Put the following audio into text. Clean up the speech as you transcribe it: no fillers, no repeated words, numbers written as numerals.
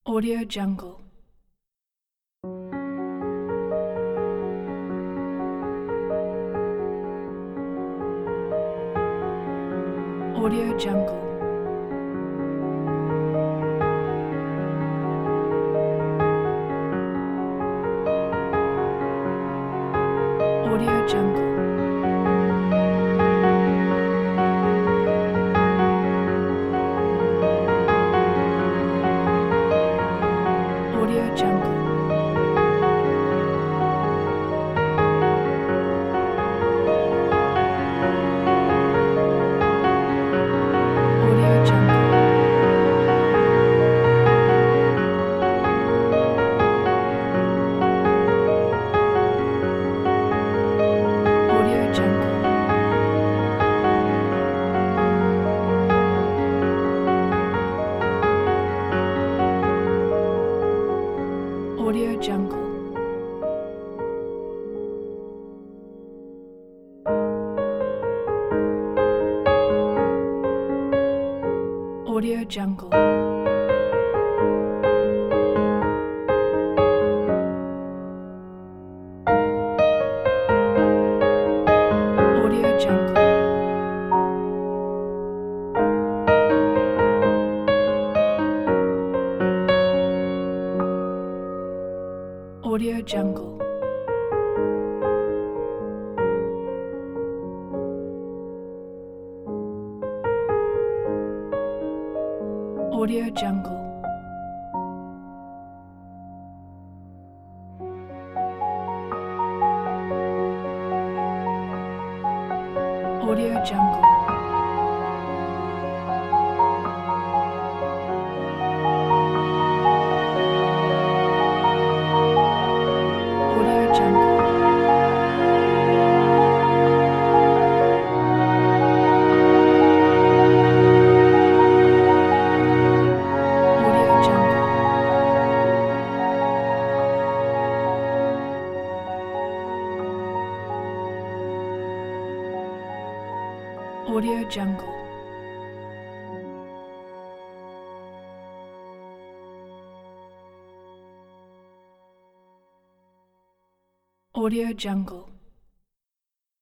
Audio Jungle. Audio Jungle. Audio Jungle. Audio Jungle. Audio Jungle. Audio Jungle. Audio Jungle. Audio Jungle. Audio Jungle. Audio Jungle. Audio Jungle. Audio Jungle. Audio Jungle. Audio Jungle. Audio Jungle. Audio Jungle.